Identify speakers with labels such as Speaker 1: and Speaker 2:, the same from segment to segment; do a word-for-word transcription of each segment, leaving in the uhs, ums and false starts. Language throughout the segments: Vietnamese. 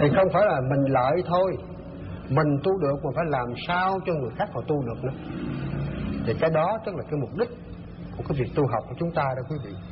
Speaker 1: Thì không phải là mình lợi thôi, mình tu được mà phải làm sao cho người khác họ tu được nữa. Thì cái đó tức là cái mục đích của cái việc tu học của chúng ta đó quý vị.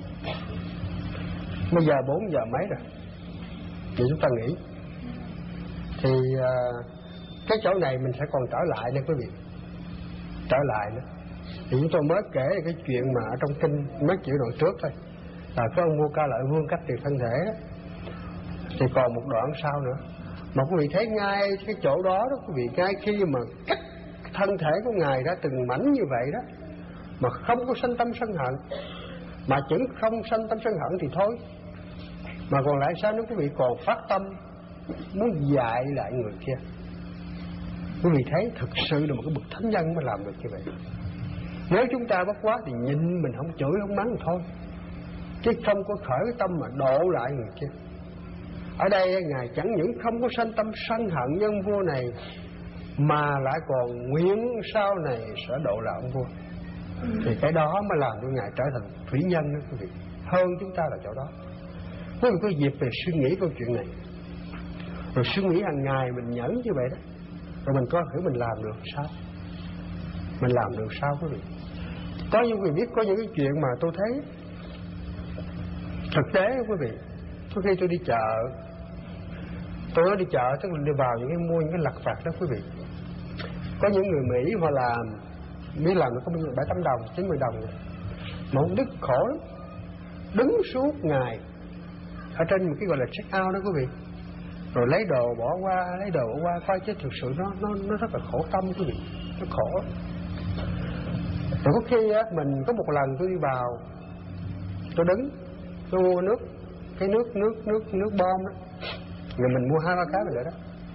Speaker 1: Bây giờ bốn giờ mấy rồi, thì chúng ta nghỉ. Thì uh, cái chỗ này mình sẽ còn trở lại nữa quý vị, trở lại nữa. Thì chúng tôi mới kể cái chuyện mà ở trong kinh mấy chữ đoạn trước thôi, là cái ông vua Ca Lợi Vương cách biệt thân thể đó. Thì còn một đoạn sau nữa, mà quý vị thấy ngay cái chỗ đó đó quý vị, ngay khi mà cắt thân thể của ngài ra từng mảnh như vậy đó, mà không có sân tâm sân hận, mà chứng không sân tâm sân hận thì thôi, mà còn lại sao nữa quý vị, còn phát tâm muốn dạy lại người kia. Quý vị thấy thực sự là một cái bậc thánh nhân mới làm được như vậy. Nếu chúng ta bất quá thì nhịn, mình không chửi không mắng thôi, chứ không có khởi cái tâm mà độ lại người kia. Ở đây ngài chẳng những không có sanh tâm sân hận nhân vua này, mà lại còn nguyện sau này sẽ độ lại ông vua. Thì cái đó mới làm cho ngài trở thành thủy nhân đó quý vị, hơn chúng ta là chỗ đó. Quý vị có dịp về suy nghĩ câu chuyện này, rồi suy nghĩ hàng ngày mình nhẫn như vậy đó, rồi mình có thử mình làm được sao, mình làm được sao quý vị. Có những quý vị biết, có những cái chuyện mà tôi thấy thực tế quý vị. Có khi tôi đi chợ, tôi nói đi chợ tức là đi vào những cái mua những cái lặt vặt đó quý vị. Có những người Mỹ họ làm, biết làm nó có bảy tám đồng, chín mươi đồng, mà ông đứt khổ lắm, đứng suốt ngày ở trên một cái gọi là check out đó quý vị, rồi lấy đồ bỏ qua, lấy đồ bỏ qua, coi chứ thực sự nó nó nó rất là khổ tâm quý vị, nó khổ. Rồi có khi á, mình có một lần tôi đi vào, tôi đứng, tôi mua nước, cái nước nước nước nước bom đó, rồi mình mua hai ba cái vậy đó.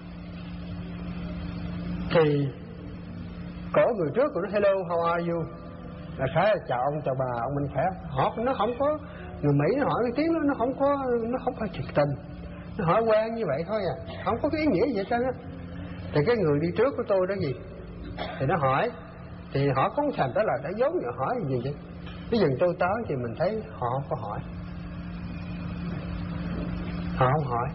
Speaker 1: Thì cổ người trước của nó hello how are you, là khá là chào ông chào bà, ông mình khỏe. Họ nó không có, người Mỹ nó hỏi cái tiếng đó, nó không có, nó không phải thiệt tình, nó hỏi quen như vậy thôi à, không có cái ý nghĩa gì hết trơn á. Thì cái người đi trước của tôi đó gì, thì nó hỏi, thì họ không thèm tới là đã giống như hỏi gì vậy. Cái dừng tôi tới thì mình thấy họ không có hỏi, họ không hỏi.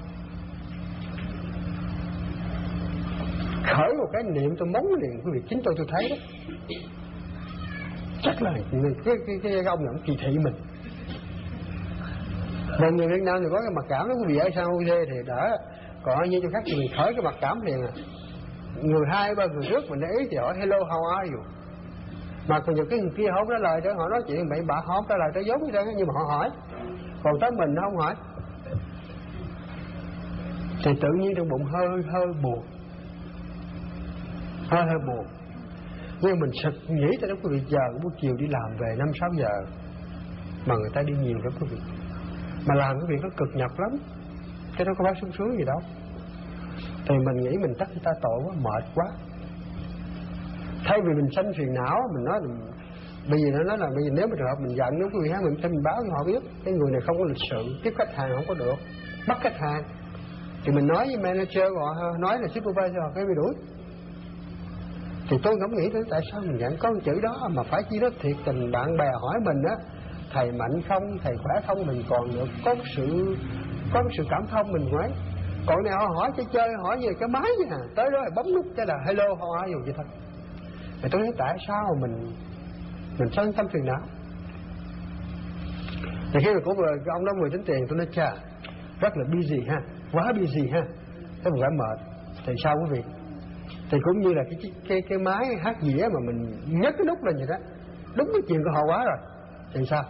Speaker 1: Khởi một cái niệm tôi móng liền quý vị, chính tôi tôi thấy đó, chắc là cái cái cái ông này ông kỳ thị mình. Mà người Việt Nam thì có cái mặc cảm đó quý vị, ở sang u đê thì đỡ, còn như chỗ khác thì mình khởi cái mặc cảm liền à. Người hai ba người trước mình để ý thì hỏi hello how are you, mà còn nhiều cái người kia không trả lời cho họ nói chuyện bậy bạ, họ không trả lời cho giống như thế, nhưng mà họ hỏi, còn tới mình nó không hỏi. Thì tự nhiên trong bụng hơi hơi buồn, hơi hơi buồn. Nhưng mình sực nghĩ tới đó quý vị, giờ buổi chiều đi làm về năm sáu giờ, mà người ta đi nhiều lắm quý vị, mà làm cái việc nó cực nhọc lắm, chứ nó không phải sung sướng gì đâu. Thì mình nghĩ mình trách người ta tội quá, mệt quá. Thay vì mình sanh phiền não, mình nói là, bây giờ nó nói là bây giờ nếu mà trường hợp mình giận, nếu quý vị hát mình tin mình báo cho họ biết cái người này không có lịch sự, tiếp khách hàng không có được, bắt khách hàng, thì mình nói với manager họ, nói là supervisor họ cái bị đuổi. Thì tôi ngẫm nghĩ tới tại sao mình giận có một chữ đó mà phải chi đó thiệt tình. Bạn bè hỏi mình á, thầy mạnh không, thầy khỏe không, mình còn được có sự có sự cảm thông mình nói. Còn này họ hỏi chơi chơi, hỏi về cái máy vậy nè, tới đó là bấm nút cái là hello how are you vậy thôi. Thì tôi thấy tại sao mình mình sân tâm phiền não. Thì khi mà cũng vừa ông đó vừa tính tiền, tôi nói chà rất là busy ha, quá busy ha, thế mình phải mệt. Thì sao quý vị? Thì cũng như là cái cái cái, cái máy hát dĩa mà mình nhấc cái nút lên vậy đó, đúng cái chuyện của họ quá rồi. Thì sao?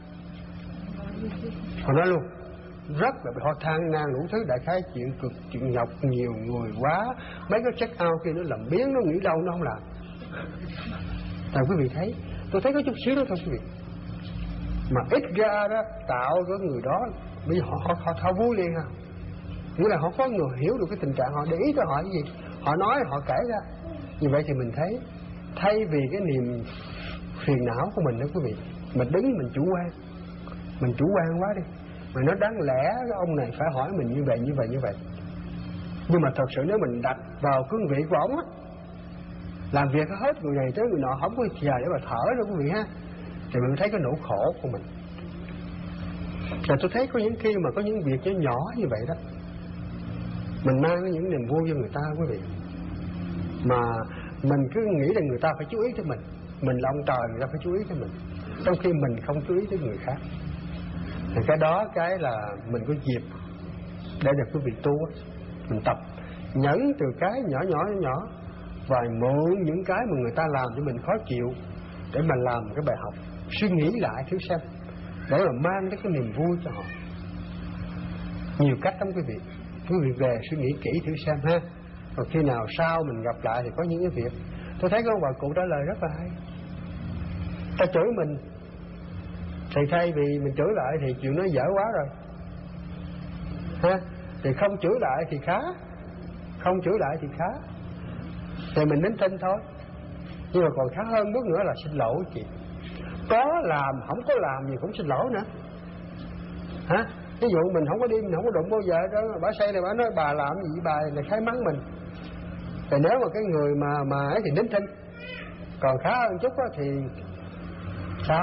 Speaker 1: Họ nói luôn, rất là họ than nan đủ thứ đại khái chuyện cực, chuyện nhọc, nhiều người quá, mấy cái check out kia nó làm biến, nó nghĩ đâu nó không làm. Tại quý vị thấy, tôi thấy có chút xíu đó thôi quý vị, mà ít ra đó tạo cho người đó bây giờ họ họ họ, họ vui liền à. Nghĩa là họ có người hiểu được cái tình trạng họ, để ý tới họ cái gì, họ nói họ kể ra. Như vậy thì mình thấy, thay vì cái niềm phiền não của mình đó quý vị, mình đứng mình chủ quan, mình chủ quan quá đi, mà nó đáng lẽ cái ông này phải hỏi mình như vậy như vậy như vậy. Nhưng mà thật sự nếu mình đặt vào cương vị của ông á, làm việc hết người này tới người nọ, không có giờ để mà thở đâu quý vị ha, thì mình thấy cái nỗi khổ của mình. Rồi tôi thấy có những khi mà có những việc nhỏ nhỏ như vậy đó, Mình mang những niềm vui cho người ta quý vị, mà mình cứ nghĩ rằng người ta phải chú ý tới mình. Mình là ông trời, người ta phải chú ý tới mình, trong khi mình không chú ý tới người khác. Thì cái đó cái là mình có dịp để được quý vị tu. Mình tập nhẫn từ cái nhỏ nhỏ nhỏ và mượn những cái mà người ta làm cho mình khó chịu để mà làm cái bài học, suy nghĩ lại thử xem, để mà mang đến cái niềm vui cho họ. Nhiều cách lắm quý vị. Quý vị về suy nghĩ kỹ thử xem ha. Còn khi nào sau mình gặp lại thì có những cái việc, tôi thấy có bà cụ trả lời rất là hay. Ta chửi mình thì thay vì mình chửi lại thì chuyện nó dở quá rồi ha, thì không chửi lại thì khá, không chửi lại thì khá, thì mình nín thinh thôi. Nhưng mà còn khá hơn bước nữa là xin lỗi chị. Có làm không có làm gì cũng xin lỗi nữa hả. Ví dụ mình không có đi, mình không có đụng bao giờ đó, bà say này bà nói bà làm gì bà này khai mắng mình. Thì nếu mà cái người mà mà ấy thì nín thinh. Còn khá hơn chút đó thì sao?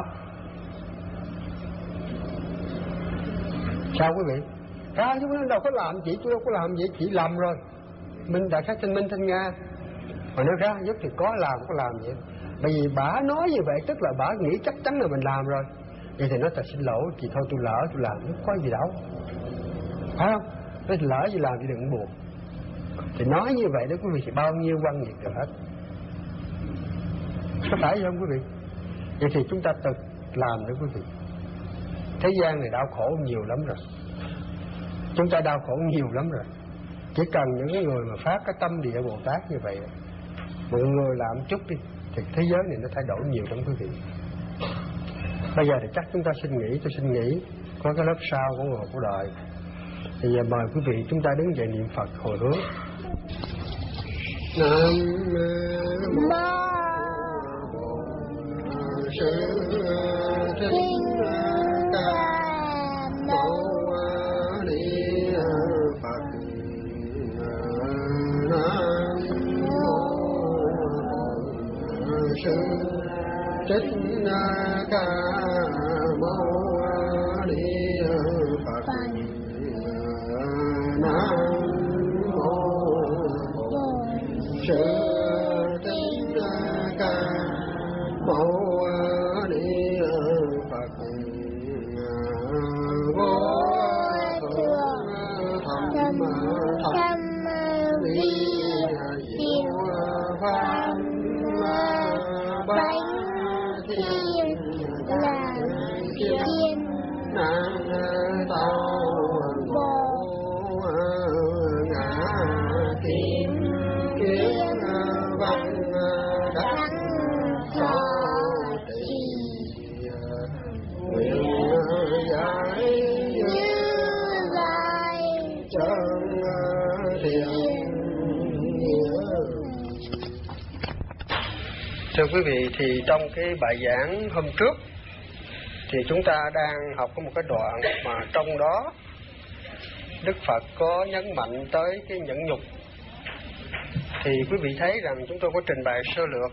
Speaker 1: Sao quý vị? Khá hơn chút nó đâu có làm chị, tôi đâu có làm gì, chị làm rồi. Minh đại khái xin minh thanh Nga. Mà nói khá nhất thì có làm có làm vậy. Bởi vì bà nói như vậy tức là bà nghĩ chắc chắn là mình làm rồi. Vậy thì nói ta xin lỗi chị, thôi tôi lỡ tôi làm, không có gì đâu, phải không? Nói lỡ gì làm thì đừng buồn. Thì nói như vậy đó quý vị thì bao nhiêu quan nhiệt được hết. Có phải không quý vị? Vậy thì chúng ta tự làm đó quý vị. Thế gian này đau khổ nhiều lắm rồi, chúng ta đau khổ nhiều lắm rồi. Chỉ cần những người mà phát cái tâm địa Bồ Tát như vậy, mọi người làm chút đi, thì thế giới này nó thay đổi nhiều lắm quý vị. Bây giờ thì chắc chúng ta xin nghỉ, tôi xin nghỉ, có cái lớp sau của ngồi của đời. Thì giờ mời quý vị chúng ta đứng dậy niệm Phật hồi hướng. Nam mô Sư Thích Ca Mâu Ni Phật. Nam mô Sư Thích Ca Mâu Ni Phật. Nam mô Sư Thích Ca Mâu Ni Phật. Vô thượng thầm thầm vi diệu pháp bát thiên là thiên nan tao bồ ngã kim kiến văn đắc thọ trì nguyện giải như lai chân thiện. Thưa quý vị, thì trong cái bài giảng hôm trước thì chúng ta đang học có một cái đoạn mà trong đó Đức Phật có nhấn mạnh tới cái nhẫn nhục. Thì quý vị thấy rằng chúng tôi có trình bày sơ lược,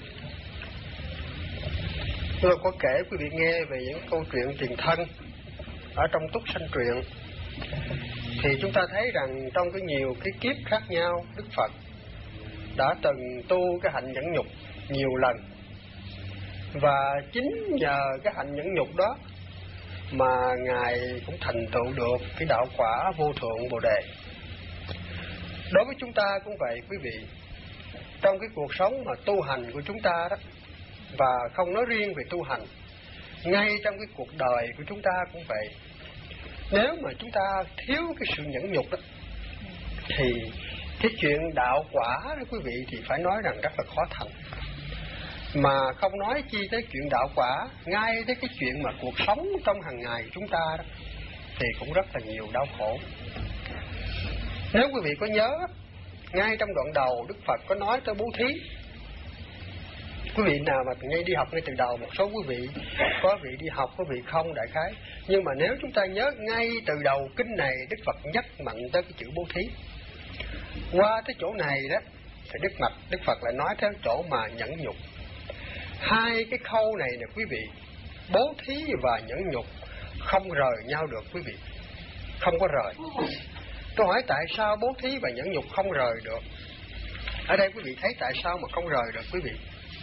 Speaker 1: tôi có kể quý vị nghe về những câu chuyện tiền thân ở trong Túc Sanh Truyện. Thì chúng ta thấy rằng trong cái nhiều cái kiếp khác nhau, Đức Phật đã từng tu cái hạnh nhẫn nhục nhiều lần. Và chính nhờ cái hạnh nhẫn nhục đó mà Ngài cũng thành tựu được cái đạo quả vô thượng Bồ Đề. Đối với chúng ta cũng vậy quý vị. Trong cái cuộc sống mà tu hành của chúng ta đó, và không nói riêng về tu hành, ngay trong cái cuộc đời của chúng ta cũng vậy. Nếu mà chúng ta thiếu cái sự nhẫn nhục đó, thì cái chuyện đạo quả đó quý vị thì phải nói rằng rất là khó thành. Mà không nói chi tới chuyện đạo quả, ngay tới cái chuyện mà cuộc sống trong hàng ngày của chúng ta đó, thì cũng rất là nhiều đau khổ. Nếu quý vị có nhớ, ngay trong đoạn đầu Đức Phật có nói tới bố thí. Quý vị nào mà ngay đi học ngay từ đầu, một số quý vị có vị đi học, có vị không đại khái. Nhưng mà nếu chúng ta nhớ ngay từ đầu kinh này, Đức Phật nhắc mạnh tới cái chữ bố thí. Qua tới chỗ này đó thì Đức Mạch Đức Phật lại nói tới chỗ mà nhẫn nhục. Hai cái khâu này nè quý vị, bố thí và nhẫn nhục không rời nhau được quý vị, không có rời. Tôi hỏi tại sao bố thí và nhẫn nhục không rời được? Ở đây quý vị thấy tại sao mà không rời được quý vị?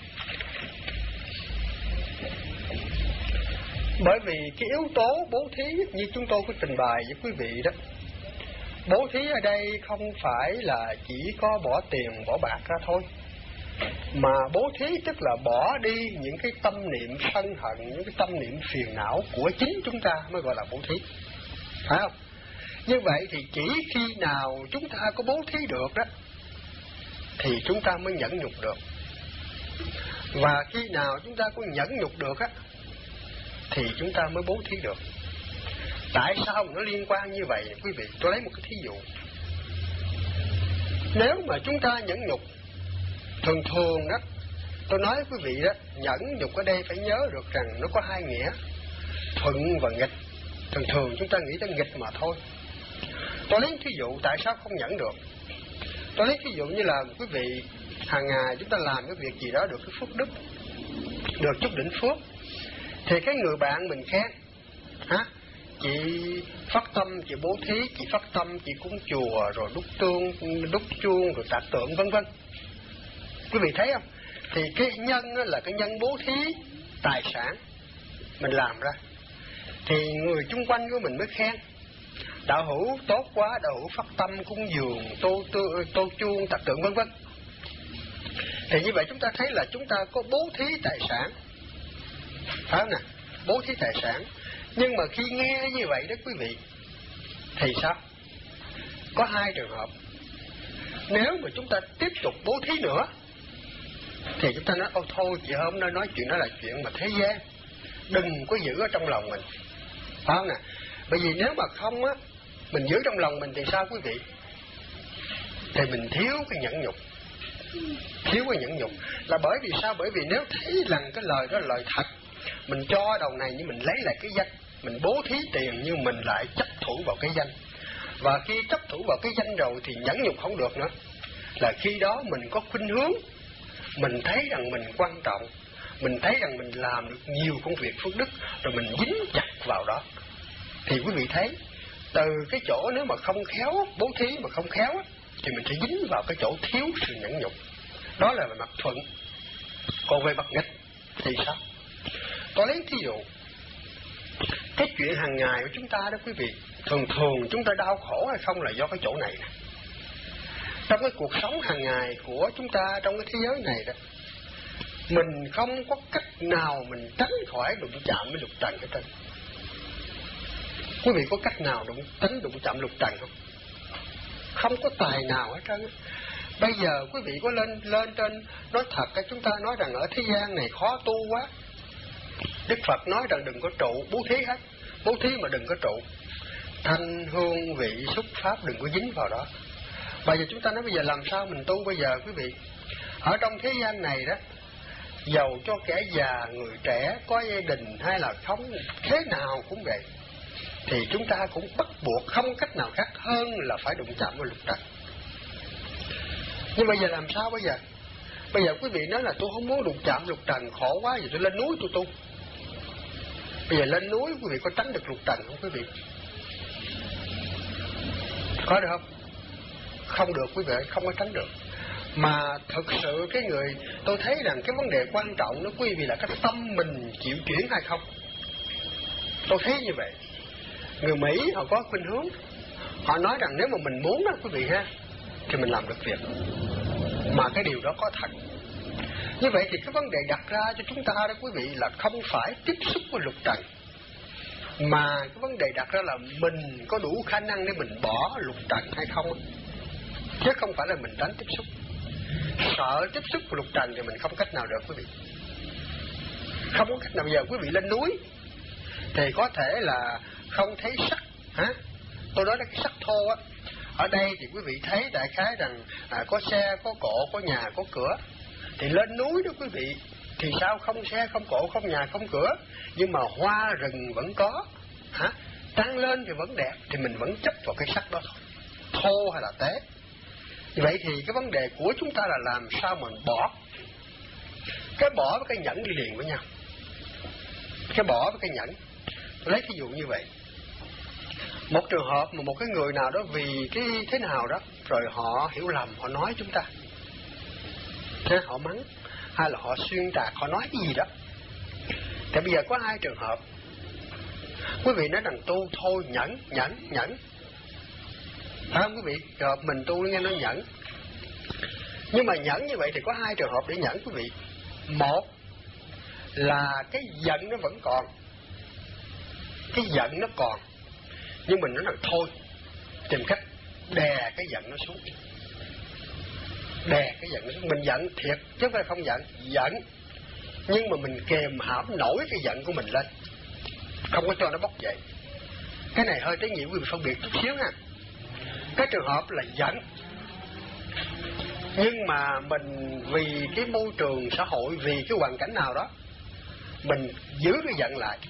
Speaker 1: Bởi vì cái yếu tố bố thí như chúng tôi có trình bày với quý vị đó, bố thí ở đây không phải là chỉ có bỏ tiền bỏ bạc ra thôi, mà bố thí tức là bỏ đi những cái tâm niệm sân hận, những cái tâm niệm phiền não của chính chúng ta mới gọi là bố thí, phải không? Như vậy thì chỉ khi nào chúng ta có bố thí được đó thì chúng ta mới nhẫn nhục được. Và khi nào chúng ta có nhẫn nhục được á thì chúng ta mới bố thí được. Tại sao mà nó liên quan như vậy quý vị? Tôi lấy một cái thí dụ. Nếu mà chúng ta nhẫn nhục, thường thường đó, tôi nói quý vị đó, nhẫn nhục ở đây phải nhớ được rằng nó có hai nghĩa, thuận và nghịch. Thường thường chúng ta nghĩ tới nghịch mà thôi. Tôi lấy thí dụ tại sao không nhẫn được. Tôi lấy thí dụ như là quý vị hàng ngày chúng ta làm cái việc gì đó được cái phước đức, được chút đỉnh phước, thì cái người bạn mình khen, hả? Chị phát tâm, chị bố thí, chị phát tâm, chị cúng chùa, rồi đúc tương, đúc chuông, rồi tạc tượng, vân vân. Quý vị thấy không? Thì cái nhân là cái nhân bố thí tài sản mình làm ra, thì người chung quanh của mình mới khen. Đạo hữu tốt quá, đạo hữu phát tâm cúng dường, tô, tô, tô chuông, tạc tượng, vân vân. Thì như vậy chúng ta thấy là chúng ta có bố thí tài sản, phải không nè? Bố thí tài sản. Nhưng mà khi nghe như vậy đó quý vị, thì sao? Có hai trường hợp. Nếu mà chúng ta tiếp tục bố thí nữa thì chúng ta nói, ô thôi chị hôm nay nói chuyện đó là chuyện mà thế gian, đừng có giữ ở trong lòng mình, phải không nè? Bởi vì nếu mà không á, mình giữ trong lòng mình thì sao quý vị? Thì mình thiếu cái nhẫn nhục. Thiếu cái nhẫn nhục là bởi vì sao? Bởi vì nếu thấy rằng cái lời đó là lời thật, mình cho đầu này nhưng mình lấy lại cái danh, mình bố thí tiền nhưng mình lại chấp thủ vào cái danh. Và khi chấp thủ vào cái danh rồi thì nhẫn nhục không được nữa. Là khi đó mình có khuynh hướng, mình thấy rằng mình quan trọng, mình thấy rằng mình làm được nhiều công việc phước đức, rồi mình dính chặt vào đó. Thì quý vị thấy, từ cái chỗ nếu mà không khéo, bố thí mà không khéo thì mình sẽ dính vào cái chỗ thiếu sự nhẫn nhục. Đó là về mặt thuận. Còn về mặt nghịch thì sao? Tôi lấy thí dụ, cái chuyện hàng ngày của chúng ta đó quý vị, thường thường chúng ta đau khổ hay không là do cái chỗ này nè. Trong cái cuộc sống hàng ngày của chúng ta trong cái thế giới này đó, mình không có cách nào mình tránh khỏi đụng chạm với lục trần hết trơn. Quý vị có cách nào đụng tránh đụng chạm lục trần không? Không có tài nào hết trơn. Bây giờ quý vị có lên lên trên nói thật, chúng ta nói rằng ở thế gian này khó tu quá. Đức Phật nói rằng đừng có trụ, bố thí hết, bố thí mà đừng có trụ. Thanh hương vị xúc pháp đừng có dính vào đó. Bây giờ chúng ta nói bây giờ làm sao mình tu bây giờ quý vị? Ở trong thế gian này đó, dầu cho kẻ già, người trẻ, có gia đình hay là không, thế nào cũng vậy, thì chúng ta cũng bắt buộc không cách nào khác hơn là phải đụng chạm với lục trần. Nhưng bây giờ làm sao bây giờ? Bây giờ quý vị nói là tôi không muốn đụng chạm lục trần, khổ quá, giờ tôi lên núi tôi tu. Bây giờ lên núi quý vị có tránh được lục trần không quý vị? Có được không? Không được quý vị, không có tránh được. Mà thực sự cái người, tôi thấy rằng cái vấn đề quan trọng đó quý vị là cái tâm mình chịu chuyển hay không. Tôi thấy như vậy. Người Mỹ họ có khuynh hướng, họ nói rằng nếu mà mình muốn đó quý vị ha, thì mình làm được việc. Mà cái điều đó có thật. Như vậy thì cái vấn đề đặt ra cho chúng ta đó quý vị là không phải tiếp xúc với lục trần, mà cái vấn đề đặt ra là mình có đủ khả năng để mình bỏ lục trần hay không, chứ không phải là mình tránh tiếp xúc. Sợ tiếp xúc với lục trần thì mình không cách nào được quý vị. Không có cách nào. Bây giờ quý vị lên núi thì có thể là không thấy sắt, hả? Tôi nói là cái sắt thô á. Ở đây thì quý vị thấy đại khái rằng à, có xe, có cổ, có nhà, có cửa. Thì lên núi đó quý vị, thì sao không xe, không cổ, không nhà, không cửa, nhưng mà hoa rừng vẫn có, hả? Trăng lên thì vẫn đẹp, thì mình vẫn chấp vào cái sắt đó thôi, thô hay là tế. Vậy thì cái vấn đề của chúng ta là làm sao mình bỏ. Cái bỏ với cái nhẫn đi liền với nhau. Cái bỏ với cái nhẫn. Tôi lấy ví dụ như vậy. Một trường hợp mà một cái người nào đó vì cái thế nào đó rồi họ hiểu lầm, họ nói chúng ta, thế họ mắng, hay là họ xuyên tạc, họ nói cái gì đó. Thì bây giờ có hai trường hợp. Quý vị nói rằng tu thôi nhẫn, nhẫn, nhẫn. Phải không quý vị? Trường hợp mình tu nghe nó nhẫn. Nhưng mà nhẫn như vậy thì có hai trường hợp để nhẫn quý vị. Một là cái giận nó vẫn còn, cái giận nó còn, nhưng mình nói rằng thôi, tìm cách đè cái giận nó xuống, đè cái giận nó xuống. Mình giận thiệt chứ không phải không giận, giận, nhưng mà mình kềm hãm nổi cái giận của mình lên, không có cho nó bốc dậy. Cái này hơi tế nhị quý vị phân biệt chút xíu nha. Cái trường hợp là giận, nhưng mà mình vì cái môi trường xã hội, vì cái hoàn cảnh nào đó, mình giữ cái giận lại.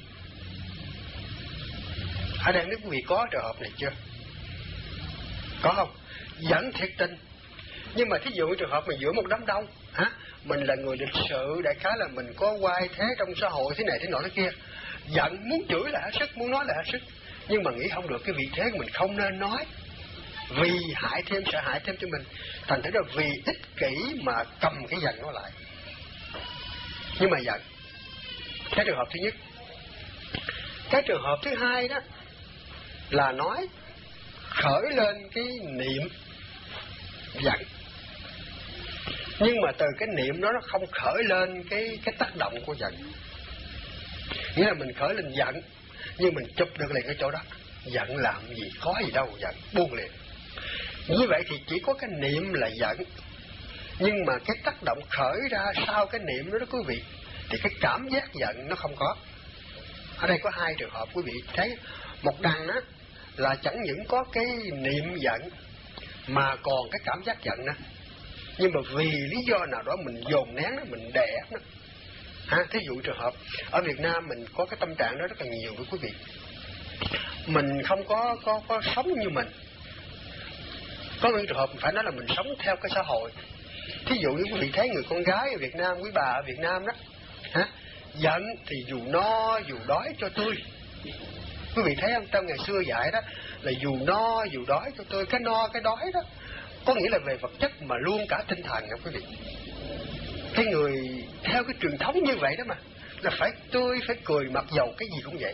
Speaker 1: Ở đây nếu quý vị có trường hợp này chưa? Có không? Giận thiệt tình, nhưng mà thí dụ trường hợp mình giữa một đám đông, hả? Mình là người lịch sự, đại khái là mình có oai thế trong xã hội thế này thế nọ thế kia, giận muốn chửi là hết sức, muốn nói là hết sức, nhưng mà nghĩ không được cái vị thế của mình không nên nói, vì hại thêm, sợ hại thêm cho mình, thành thử là vì ích kỷ mà cầm cái giận nó lại. Nhưng mà giận. Cái trường hợp thứ nhất. Cái trường hợp thứ hai đó là nói khởi lên cái niệm giận, nhưng mà từ cái niệm đó nó không khởi lên cái cái tác động của giận. Nghĩa là mình khởi lên giận, nhưng mình chụp được liền cái chỗ đó. Giận làm gì, có gì đâu, giận buông liền. Như vậy thì chỉ có cái niệm là giận, nhưng mà cái tác động khởi ra sau cái niệm đó đó quý vị, thì cái cảm giác giận nó không có. Ở đây có hai trường hợp quý vị thấy. Một đằng á là chẳng những có cái niệm giận mà còn cái cảm giác giận nữa, nhưng mà vì lý do nào đó mình dồn nén nó, mình đè nó. Ha, thí dụ trường hợp ở Việt Nam mình có cái tâm trạng đó rất là nhiều với quý vị. Mình không có có có sống như mình. Có những trường hợp phải nói là mình sống theo cái xã hội. Thí dụ như quý vị thấy người con gái ở Việt Nam, quý bà ở Việt Nam đó, hả? Giận thì dù no dù đói cho tôi. Quý vị thấy không? Trong ngày xưa dạy đó là dù no dù đói cho tôi. Cái no cái đói đó có nghĩa là về vật chất mà luôn cả tinh thần nha quý vị. Cái người theo cái truyền thống như vậy đó mà, là phải tươi, phải cười, mặc dầu cái gì cũng vậy.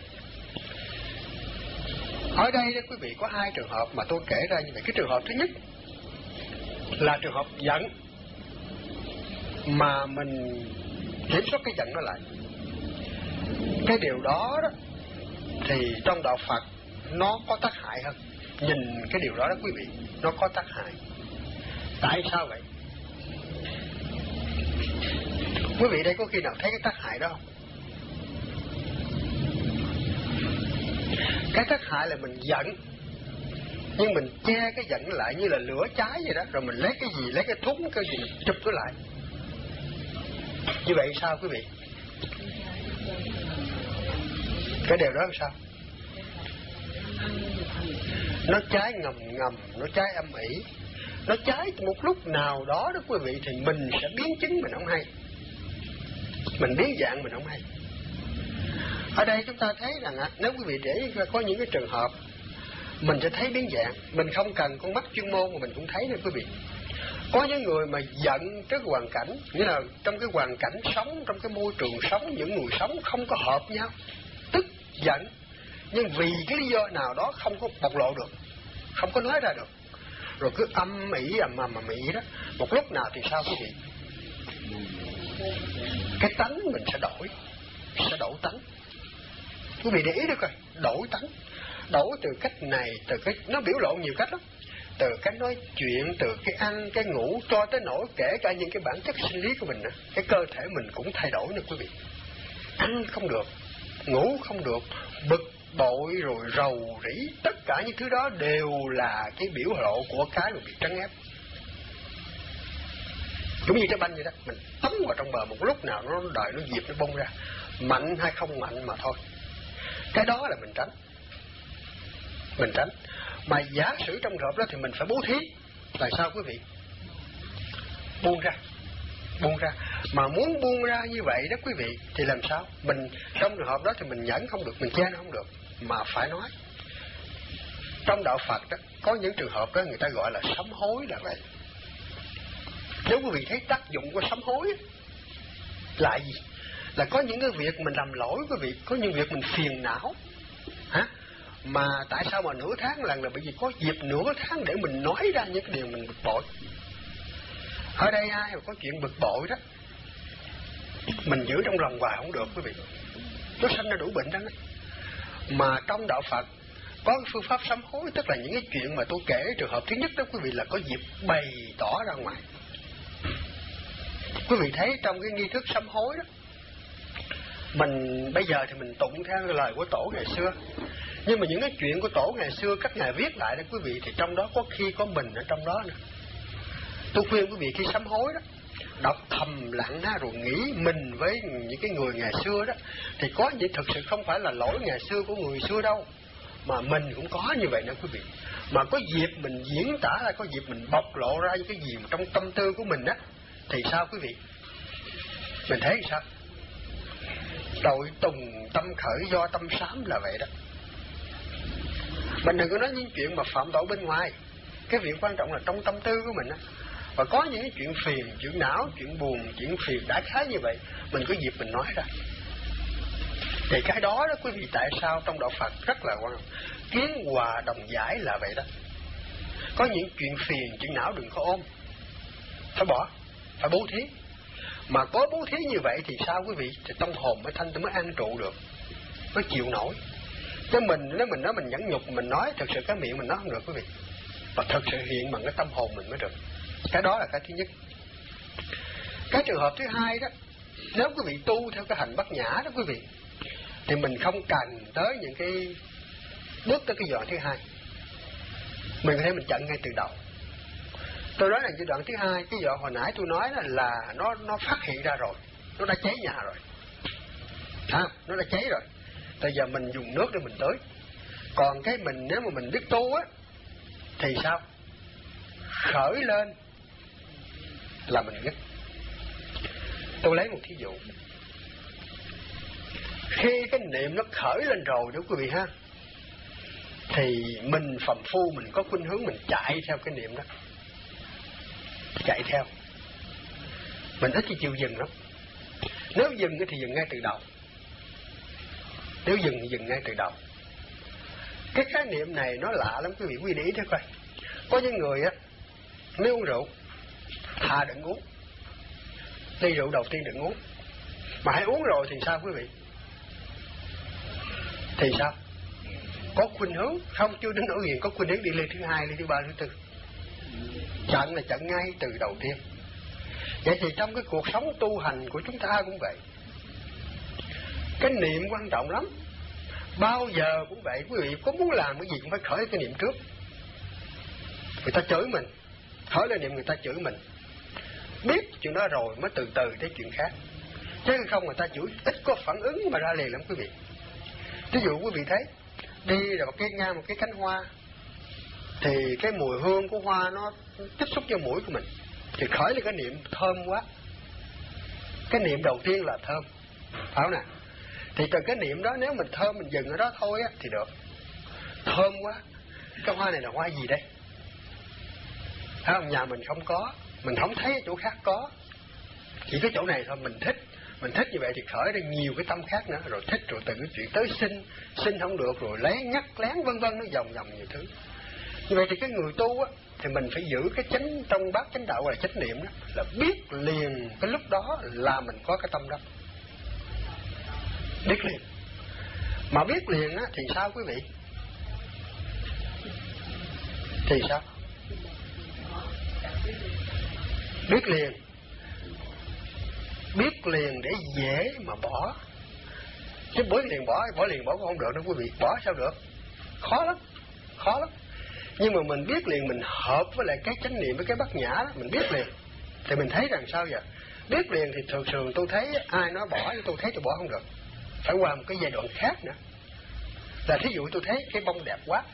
Speaker 1: Ở đây đó quý vị có hai trường hợp mà tôi kể ra như vậy. Cái trường hợp thứ nhất là trường hợp giận mà mình kiểm soát cái giận nó lại. Cái điều đó đó thì trong đạo Phật nó có tác hại hơn. Nhìn cái điều đó đó quý vị, nó có tác hại. Tại sao vậy? Quý vị đây có khi nào thấy cái tác hại đó không? Cái tác hại là mình giận, nhưng mình che cái giận lại như là lửa cháy vậy đó, rồi mình lấy cái gì, lấy cái thúng, cái gì mình chụp nó lại. Như vậy sao quý vị? Cái điều đó là sao? Nó cháy ngầm ngầm, nó cháy âm ỉ. Nó cháy một lúc nào đó đó quý vị, thì mình sẽ biến chứng mình không hay, mình biến dạng mình không hay. Ở đây chúng ta thấy rằng nếu quý vị để có những cái trường hợp mình sẽ thấy biến dạng, mình không cần con mắt chuyên môn mà mình cũng thấy nữa quý vị. Có những người mà giận trước hoàn cảnh, nghĩa là trong cái hoàn cảnh sống, trong cái môi trường sống, những người sống không có hợp nhau, tức giận, nhưng vì cái lý do nào đó không có bộc lộ được, không có nói ra được, rồi cứ âm ỉ ầm ầm ầm ĩ đó. Một lúc nào thì sao quý vị? Cái tánh mình sẽ đổi, sẽ đổi tánh. Quý vị để ý được rồi, đổi tánh, đổi từ cách này, từ cái nó biểu lộ nhiều cách lắm, từ cái nói chuyện, từ cái ăn, cái ngủ, cho tới nỗi kể cả những cái bản chất sinh lý của mình nữa, cái cơ thể mình cũng thay đổi nữa quý vị. Ăn không được, ngủ không được, bực bội rồi rầu rĩ, tất cả những thứ đó đều là cái biểu lộ của cái mà bị trấn ép. Giống như trái banh vậy đó, mình tấn vào trong bờ, một lúc nào nó đợi nó dịp nó bung ra, mạnh hay không mạnh mà thôi. Cái đó là mình tránh, mình tránh. Mà giả sử trong trường hợp đó thì mình phải bố thí. Tại sao quý vị? Buông ra, buông ra. Mà muốn buông ra như vậy đó quý vị, thì làm sao? Mình trong trường hợp đó thì mình nhẫn không được, mình che nó không được, mà phải nói. Trong đạo Phật đó, có những trường hợp đó người ta gọi là sám hối là vậy. Nếu quý vị thấy tác dụng của sám hối là gì? Là có những cái việc mình làm lỗi quý vị, có những việc mình phiền não, hả? Mà tại sao mà nửa tháng lần là bởi vì có dịp nửa tháng để mình nói ra những cái điều mình bực bội. Ở đây ai mà có chuyện bực bội đó, mình giữ trong lòng hoài không được quý vị, nó sanh ra đủ bệnh đó. Mà trong đạo Phật có cái phương pháp sám hối, tức là những cái chuyện mà tôi kể trường hợp thứ nhất đó quý vị, là có dịp bày tỏ ra ngoài. Quý vị thấy trong cái nghi thức sám hối đó, mình bây giờ thì mình tụng theo cái lời của tổ ngày xưa, nhưng mà những cái chuyện của tổ ngày xưa các ngài viết lại đó quý vị, thì trong đó có khi có mình ở trong đó nữa. Tôi khuyên quý vị khi sám hối đó, đọc thầm lặng ha, rồi nghĩ mình với những cái người ngày xưa đó, thì có những thực sự không phải là lỗi ngày xưa của người xưa đâu, mà mình cũng có như vậy nữa quý vị. Mà có dịp mình diễn tả ra, có dịp mình bộc lộ ra những cái gì trong tâm tư của mình á, thì sao quý vị? Mình thấy sao? Đội tùng tâm khởi do tâm sám là vậy đó. Mình đừng có nói những chuyện mà phạm tội bên ngoài. Cái việc quan trọng là trong tâm tư của mình á. Và có những cái chuyện phiền, chuyện não, chuyện buồn, chuyện phiền đã khá như vậy, mình có dịp mình nói ra. Thì cái đó đó quý vị, tại sao trong đạo Phật rất là quan trọng. Kiến hòa đồng giải là vậy đó. Có những chuyện phiền, chuyện não đừng có ôm, phải bỏ, phải bố thí. Mà có bố thí như vậy thì sao quý vị? Thì tâm hồn mới thanh, mới an trụ được, mới chịu nổi. Chứ mình, nếu mình nói mình nhẫn nhục, mình nói thật sự cái miệng mình nói không được quý vị. Và thật sự hiện bằng cái tâm hồn mình mới được. Cái đó là cái thứ nhất. Cái trường hợp thứ hai đó, nếu quý vị tu theo cái hành bát nhã đó quý vị, thì mình không cần tới những cái bước tới cái giai đoạn thứ hai. Mình có thể mình chặn ngay từ đầu. Tôi nói là giai đoạn thứ hai, cái giai hồi nãy tôi nói là, là nó nó phát hiện ra rồi, nó đã cháy nhà rồi, à, nó đã cháy rồi. Bây giờ mình dùng nước để mình tưới. Còn cái mình, nếu mà mình biết tu á, thì sao? Khởi lên là mình biết. Tôi lấy một thí dụ. Khi cái niệm nó khởi lên rồi đó quý vị ha, thì mình phàm phu mình có khuynh hướng mình chạy theo cái niệm đó, chạy theo. Mình ít khi chịu dừng lắm. Nếu dừng thì dừng ngay từ đầu. Nếu dừng thì dừng ngay từ đầu. Cái khái niệm này nó lạ lắm quý vị, quý vị để ý thế coi. Có những người á, nếu uống rượu, thà đừng uống. Ly rượu đầu tiên đừng uống. Mà hãy uống rồi thì sao quý vị? Thì sao? Có khuynh hướng, không chưa đến nỗi gì, có khuynh hướng đi lên thứ hai, lên thứ ba, thứ tư. Chặn là chặn ngay từ đầu tiên. Vậy thì trong cái cuộc sống tu hành của chúng ta cũng vậy. Cái niệm quan trọng lắm. Bao giờ cũng vậy, quý vị có muốn làm cái gì cũng phải khởi cái niệm trước. Người ta chửi mình, khởi lên niệm người ta chửi mình. Biết chuyện đó rồi mới từ từ tới chuyện khác. Chứ không người ta chửi ít có phản ứng mà ra liền lắm quý vị. Ví dụ quý vị thấy, đi rồi cái ngang một cái cánh hoa, thì cái mùi hương của hoa nó tiếp xúc với mũi của mình, thì khởi lên cái niệm thơm quá. Cái niệm đầu tiên là thơm, phải không nào? Thì từ cái niệm đó nếu mình thơm mình dừng ở đó thôi á thì được. Thơm quá, cái hoa này là hoa gì đây? Thấy không? Nhà mình không có, mình không thấy ở chỗ khác có, chỉ cái chỗ này thôi mình thích. Mình thích như vậy thì khởi ra nhiều cái tâm khác nữa, rồi thích rồi từ cái chuyện tới sinh, sinh không được rồi lấy ngắt lén vân vân, nó vòng vòng nhiều thứ. Như vậy thì cái người tu á, thì mình phải giữ cái chánh trong bát chánh đạo gọi là chánh niệm đó, là biết liền cái lúc đó là mình có cái tâm đó. Biết liền. Mà biết liền á thì sao quý vị? Thì sao? Biết liền. Biết liền để dễ mà bỏ. Chứ bỏ liền bỏ, bỏ liền bỏ cũng không được đâu quý vị. Bỏ sao được? Khó lắm. Khó lắm. Nhưng mà mình biết liền, mình hợp với lại cái chánh niệm với cái bát nhã đó, mình biết liền. Thì mình thấy rằng sao vậy? Biết liền thì thường thường tôi thấy ai nói bỏ, tôi thấy tôi bỏ không được. Phải qua một cái giai đoạn khác nữa. Là thí dụ tôi thấy cái bông đẹp quá,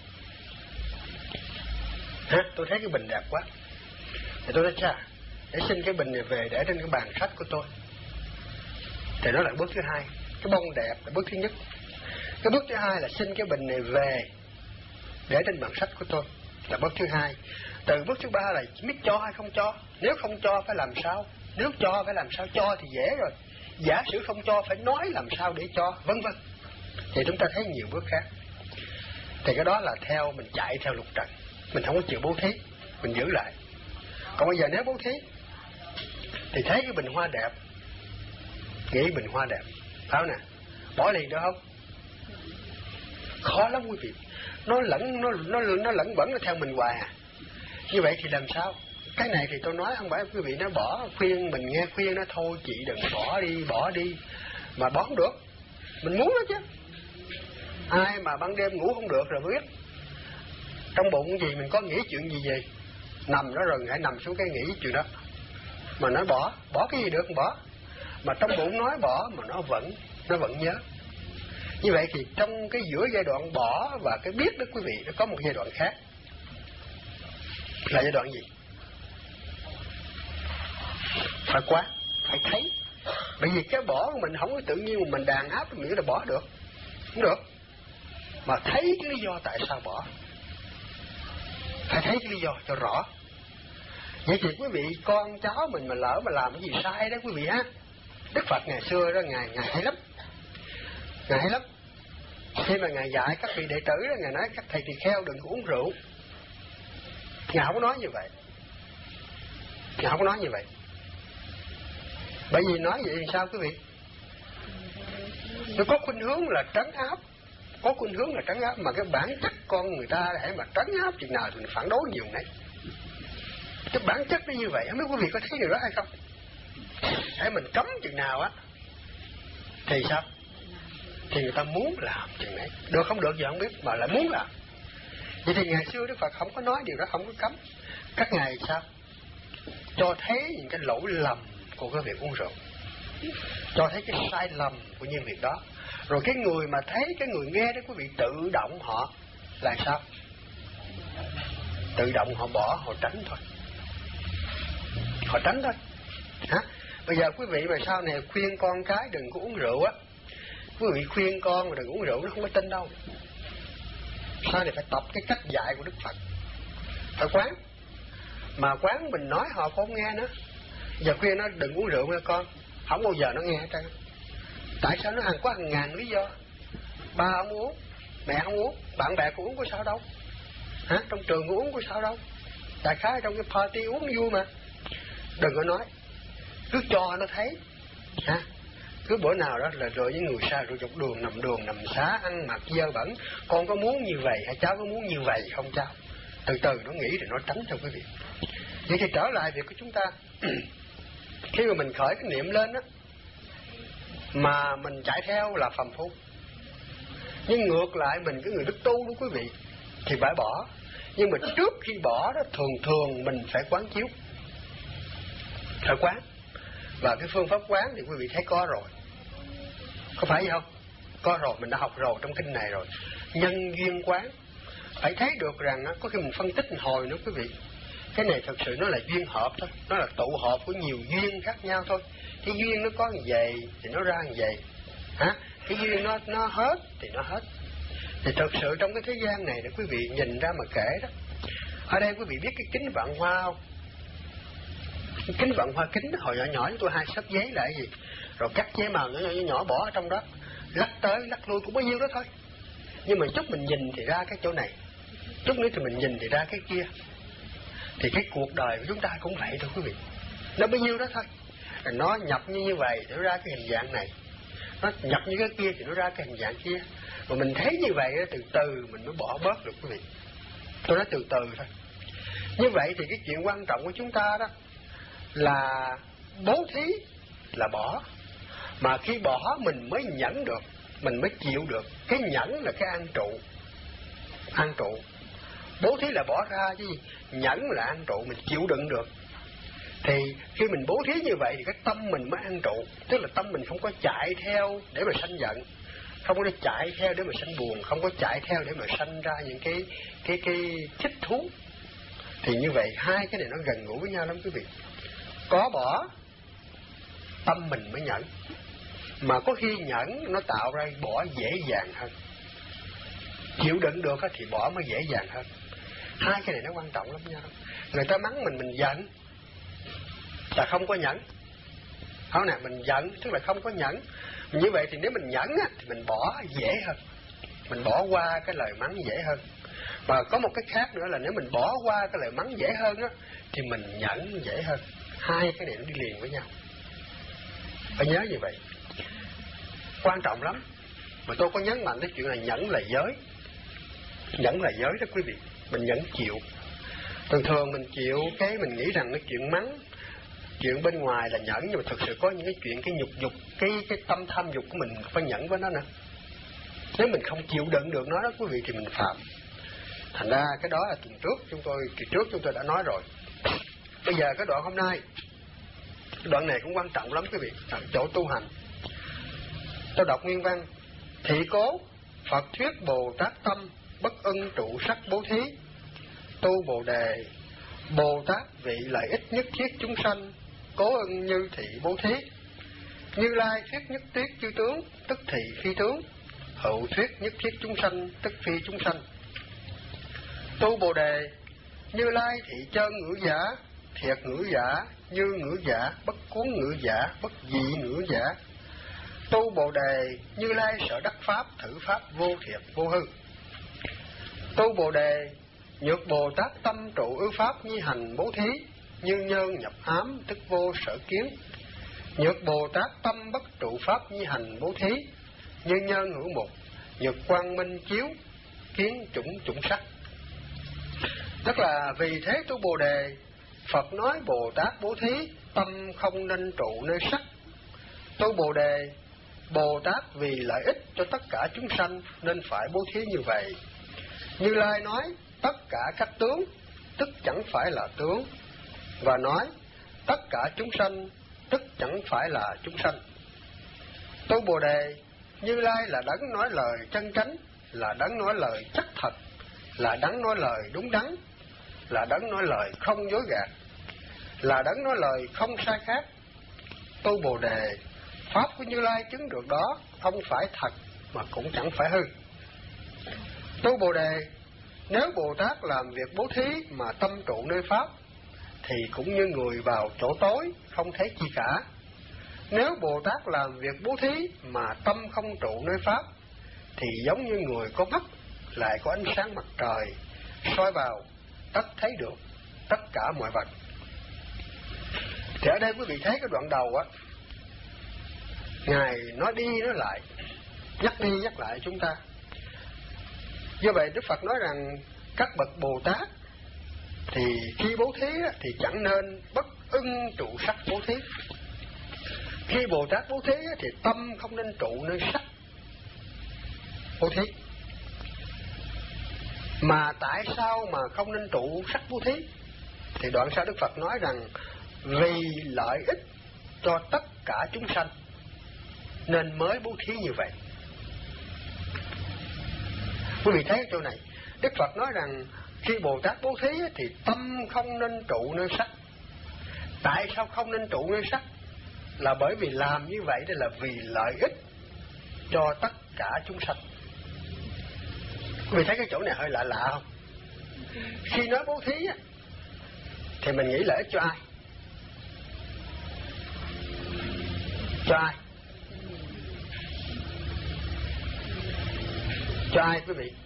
Speaker 1: hả? Tôi thấy cái bình đẹp quá, thì tôi nói chà, để xin cái bình này về để trên cái bàn sách của tôi. Thì đó là bước thứ hai. Cái bông đẹp là bước thứ nhất. Cái bước thứ hai là xin cái bình này về để trên bản sách của tôi là bước thứ hai. Từ bước thứ ba là biết cho hay không cho. Nếu không cho phải làm sao, nếu cho phải làm sao, cho thì dễ rồi. Giả sử không cho phải nói làm sao để cho, vân vân. Thì chúng ta thấy nhiều bước khác. Thì cái đó là theo mình chạy theo lục trần, mình không có chịu bố thí, mình giữ lại. Còn bây giờ nếu bố thí thì thấy cái bình hoa đẹp, nghĩ bình hoa đẹp, phải không nè, bỏ liền được không? Khó lắm quý vị. Nó lẫn nó nó nó lẫn bẩn nó theo mình hoài à. Như vậy thì làm sao? Cái này thì tôi nói không phải quý vị nó bỏ, khuyên mình nghe khuyên nó thôi chị đừng bỏ đi, bỏ đi. Mà bỏ không được, mình muốn đó chứ. Ai mà ban đêm ngủ không được rồi biết. Trong bụng gì mình có nghĩ chuyện gì gì, nằm đó rồi hãy nằm xuống cái nghĩ chuyện đó. Mà nói bỏ, bỏ cái gì được không bỏ. Mà trong bụng nói bỏ mà nó vẫn, nó vẫn nhớ. Như vậy thì trong cái giữa giai đoạn bỏ và cái biết đó quý vị, nó có một giai đoạn khác. Là giai đoạn gì? Phải quán, phải thấy. Bởi vì cái bỏ của mình không có tự nhiên mà mình đàn áp mình nghĩ là bỏ được, không được. Mà thấy cái lý do tại sao bỏ, phải thấy cái lý do cho rõ. Vậy thì quý vị, con cháu mình mà lỡ mà làm cái gì sai đó quý vị ha. Đức Phật ngày xưa đó, ngài ngài hay lắm, ngài hay lắm. Khi mà ngài dạy các vị đệ tử đó, ngài nói các thầy tỳ kheo đừng có uống rượu. Ngài không có nói như vậy, ngài không có nói như vậy. Bởi vì nói vậy thì sao quý vị? Nó có khuynh hướng là trấn áp, có khuynh hướng là trấn áp, mà cái bản chất con người ta để mà trấn áp chừng nào thì mình phản đối nhiều này. Cái bản chất nó như vậy, không biết quý vị có thấy điều đó hay không? Để mình cấm chừng nào á thì sao? Thì người ta muốn làm chừng này, được không được gì không biết mà lại muốn làm. Vậy thì ngày xưa Đức Phật không có nói điều đó, không có cấm. Các ngài sao? Cho thấy những cái lỗi lầm của cái việc uống rượu, cho thấy cái sai lầm của những việc đó. Rồi cái người mà thấy, cái người nghe đó quý vị, tự động họ là sao? Tự động họ bỏ, họ tránh thôi, họ tránh thôi. Hả? Bây giờ quý vị mà sau này khuyên con cái đừng có uống rượu á, quý vị khuyên con mà đừng uống rượu, nó không có tin đâu. Sau này phải tập cái cách dạy của Đức Phật, phải quán. Mà quán mình nói họ không nghe nữa. Giờ khuyên nó đừng uống rượu nha con, không bao giờ nó nghe hết trơn. Tại sao? Nó hàng có hàng ngàn lý do. Ba không uống, mẹ không uống, bạn bè cũng uống có sao đâu. Hả? Trong trường cũng uống có sao đâu. Đại khái trong cái party uống vui mà. Đừng có nói, cứ cho nó thấy. Hả? Cứ bữa nào đó là rồi những người xa rồi dọc đường, nằm đường, nằm xá, ăn mặc dơ bẩn. Con có muốn như vậy hay cháu có muốn như vậy không cháu? Từ từ nó nghĩ rồi nó tránh cho quý vị. Vậy thì trở lại việc của chúng ta. Khi mà mình khởi cái niệm lên á, mà mình chạy theo là phàm phu. Nhưng ngược lại mình cái người đức tu đó quý vị thì phải bỏ. Nhưng mà trước khi bỏ đó, thường thường mình phải quán chiếu, phải quán. Và cái phương pháp quán thì quý vị thấy có rồi, có phải vậy không? Có rồi, mình đã học rồi trong kinh này rồi. Nhân duyên quán, phải thấy được rằng có khi mình phân tích hồi nữa quý vị, cái này thật sự nó là duyên hợp thôi, nó là tụ hợp của nhiều duyên khác nhau thôi. Cái duyên nó có như vậy thì nó ra như vậy. Hả? Cái duyên nó nó hết thì nó hết. Thì thật sự trong cái thế gian này để quý vị nhìn ra mà kể đó. Ở đây quý vị biết cái kính vạn hoa không? Cái kính vạn hoa kính đó, hồi nhỏ nhỏ tôi hai xấp giấy là cái gì? Rồi cắt giấy màu nhỏ nhỏ, nhỏ bỏ ở trong đó, lắc tới lắc lui cũng bao nhiêu đó thôi. Nhưng mà chút mình nhìn thì ra cái chỗ này, chút nữa thì mình nhìn thì ra cái kia. Thì cái cuộc đời của chúng ta cũng vậy thôi quý vị. Nó bao nhiêu đó thôi. Rồi nó nhập như như vậy thì nó ra cái hình dạng này, nó nhập như cái kia thì nó ra cái hình dạng kia. Mà mình thấy như vậy từ từ mình mới bỏ bớt được quý vị. Tôi nói từ từ thôi. Như vậy thì cái chuyện quan trọng của chúng ta đó là bố thí là bỏ. Mà khi bỏ mình mới nhẫn được, mình mới chịu được. Cái nhẫn là cái an trụ. An trụ. Bố thí là bỏ ra chứ gì? Nhẫn là an trụ, mình chịu đựng được. Thì khi mình bố thí như vậy thì cái tâm mình mới an trụ. Tức là tâm mình không có chạy theo để mà sanh giận, không có chạy theo để mà sanh buồn, không có chạy theo để mà sanh ra những cái cái cái thích thú. Thì như vậy hai cái này nó gần gũi với nhau lắm quý vị. Có bỏ, tâm mình mới nhẫn. Mà có khi nhẫn nó tạo ra bỏ dễ dàng hơn. Chịu đựng được thì bỏ mới dễ dàng hơn. Hai cái này nó quan trọng lắm nha. Người ta mắng mình mình giận là không có nhẫn. Không nè, mình giận tức là không có nhẫn. Như vậy thì nếu mình nhẫn á, thì mình bỏ dễ hơn. Mình bỏ qua cái lời mắng dễ hơn. Và có một cái khác nữa là nếu mình bỏ qua cái lời mắng dễ hơn á, thì mình nhẫn dễ hơn. Hai cái này nó đi liền với nhau. Phải nhớ như vậy. Quan trọng lắm. Mà tôi có nhấn mạnh cái chuyện là nhẫn là giới. Nhẫn là giới đó quý vị. Mình nhẫn chịu. Thường thường mình chịu cái mình nghĩ rằng cái chuyện mắng, chuyện bên ngoài là nhẫn, nhưng mà thực sự có những cái chuyện cái nhục dục, cái cái tâm tham dục của mình phải nhẫn với nó nữa. Nếu mình không chịu đựng được nó đó quý vị thì mình phạm. Thành ra cái đó là tuần trước chúng tôi kỳ trước chúng tôi đã nói rồi. Bây giờ cái đoạn hôm nay, cái đoạn này cũng quan trọng lắm quý vị, ở chỗ tu hành. Tôi đọc nguyên văn. Thị cố Phật thuyết Bồ Tát tâm bất ưng trụ sắc bố thí. Tu Bồ đề Bồ Tát vị lợi ích nhất thiết chúng sanh, cố ưng như thị bố thí. Như Lai thuyết nhất thiết chư tướng, tức thị phi tướng. Hữu thuyết nhất thiết chúng sanh, tức phi chúng sanh. Tu Bồ đề Như Lai thị chân ngữ giả, thiệt ngữ giả, như ngữ giả, bất cuốn ngữ giả, bất dị ngữ giả. Tu Bồ đề Như Lai sở đắc pháp, thử pháp vô thiệt vô hư. Tu Bồ đề Nhược Bồ Tát tâm trụ ư pháp nhi hành bố thí, như nhân nhập ám tức vô sở kiến. Nhược Bồ Tát tâm bất trụ pháp nhi hành bố thí, như nhân hữu mục, nhược quang minh chiếu, kiến chủng chủng sắc. Tức là vì thế tu Bồ đề, Phật nói Bồ Tát bố thí, tâm không nên trụ nơi sắc. Tu Bồ đề, Bồ Tát vì lợi ích cho tất cả chúng sanh nên phải bố thí như vậy. Như Lai nói tất cả các tướng, tức chẳng phải là tướng, và nói tất cả chúng sanh, tức chẳng phải là chúng sanh. Tu Bồ đề, Như Lai là đấng nói lời chân chánh, là đấng nói lời chắc thật, là đấng nói lời đúng đắn, là đấng nói lời không dối gạt, là đấng nói lời không sai khác. Tu Bồ đề, pháp của Như Lai chứng được đó không phải thật mà cũng chẳng phải hư. Tu Bồ đề, nếu Bồ Tát làm việc bố thí mà tâm trụ nơi pháp, thì cũng như người vào chỗ tối không thấy chi cả. Nếu Bồ Tát làm việc bố thí mà tâm không trụ nơi pháp, thì giống như người có mắt lại có ánh sáng mặt trời soi vào, tất thấy được tất cả mọi vật. Thì ở đây quý vị thấy cái đoạn đầu á, Ngài nói đi nói lại, nhắc đi nhắc lại chúng ta. Do vậy Đức Phật nói rằng các bậc Bồ Tát thì khi bố thí thì chẳng nên bất ưng trụ sắc bố thí. Khi Bồ Tát bố thí thì tâm không nên trụ nơi sắc bố thí. Mà tại sao mà không nên trụ sắc bố thí? Thì đoạn sau Đức Phật nói rằng vì lợi ích cho tất cả chúng sanh nên mới bố thí như vậy. Quý vị thấy cái chỗ này, Đức Phật nói rằng khi Bồ Tát bố thí thì tâm không nên trụ nơi sắc. Tại sao không nên trụ nơi sắc? Là bởi vì làm như vậy đây là vì lợi ích cho tất cả chúng sanh. Quý vị thấy cái chỗ này hơi lạ lạ không? Khi nói bố thí thì mình nghĩ lợi ích cho ai? Cho ai? Cho ai quý vị?